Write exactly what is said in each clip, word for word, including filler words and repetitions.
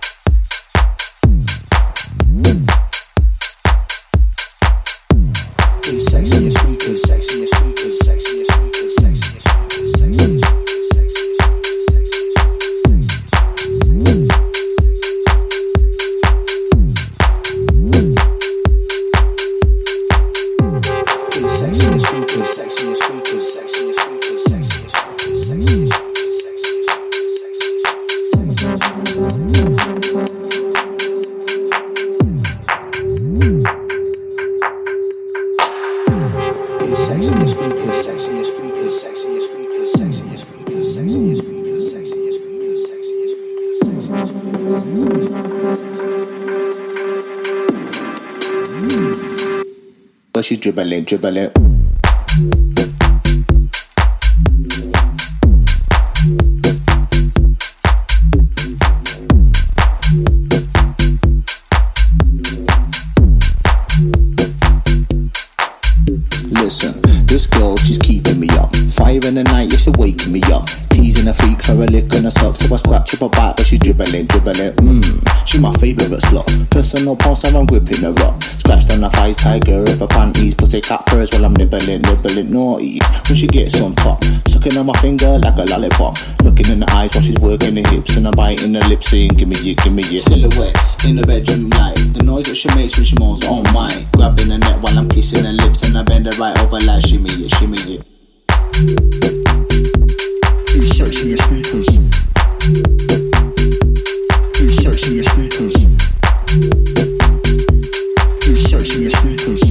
Sex in your speakers, sex in your speakers, sex in your speakers, sex in your speakers, sex in your speakers. But she's dribbling, dribbling. Listen, this girl, she's keeping me up. Fire in the night, yeah, she's waking me up. Teasing a freak for a lick and a sock. So I scratch up her back, but she's dribbling, dribbling. Mmm, she's my favourite slut. Personal pulse, I'm gripping her up. Scratched on her thighs, tiger of her panties. Pussy cat purrs while I'm nibbling, nibbling naughty. When she gets on top, sucking on my finger like a lollipop. Looking in the eyes while she's working the hips, and I'm biting the lips saying, give me it, give me it. Silhouettes in the bedroom light. The noise that she makes when she moans, oh my. Grabbing the neck while I'm kissing her lips, and I bend her right over like shimmy it, shimmy it. Who's searching your speakers? Who's searching your speakers? Who's searching your speakers?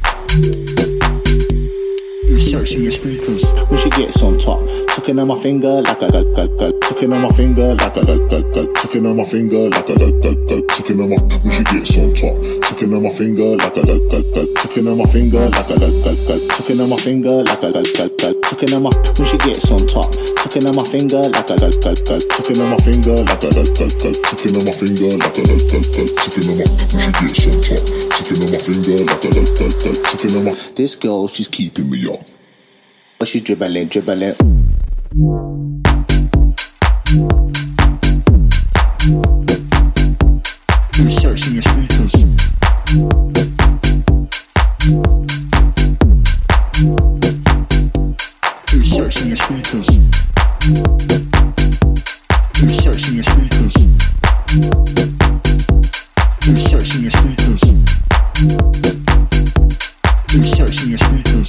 Who's searching your speakers? When she gets on top, sucking on my finger like a gal gal gal. Sucking on my finger like a gal gal gal. Sucking on my finger like a gal gal gal. Sucking on my when she gets on top, sucking on my finger like a gal gal gal. Sucking on my finger like a gal gal gal. Sucking on my finger like a gal gal gal. Sucking on my when she gets on top, sucking on my finger like a gal gal gal. Sucking on my finger like a gal gal gal. Sucking on my finger like a gal gal gal. Sucking on my when she gets on top, sucking on my finger like a gal gal gal. Sucking on my this girl, she's keeping me up. But she's dribbling, dribbling. Who's searching your speakers? Who's searching your speakers? Who's searching your speakers? Who's searching your speakers? Who's searching your speakers?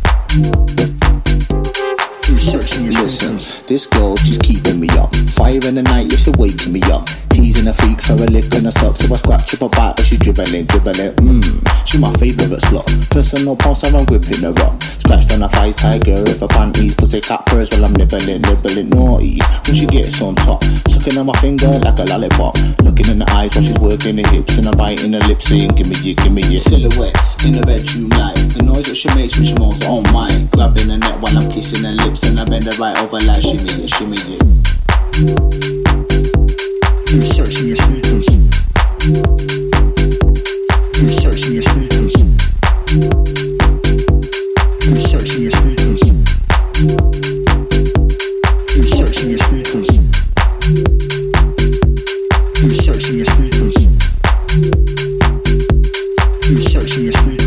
Listen, this girl, she's keeping me up. Fire in the night, yeah, she's waking me up. Teasing a freak for a lick and a sock. So I scratch up her back, but she's dribbling, dribbling. Mmm, she's my favourite slut. Personal pulse, I'm gripping her up. Scratched on her thighs, tiger of her panties. Pussy cat purrs while I'm nibbling, nibbling naughty. When she gets on top, sucking on my finger like a lollipop. Looking in the eyes while she's working the hips, and I'm biting her lips saying, give me it, give me it. Silhouettes in the bedroom light. The noise that she makes when she moans, oh my. Grabbing her neck while I'm kissing her lips, and I bend her right over like shimmy it, shimmy it. Who's searching your speakers? Who's searching your speakers? Who's searching your speakers? Who's searching your speakers? Who's searching your speakers? Who's searching your speakers?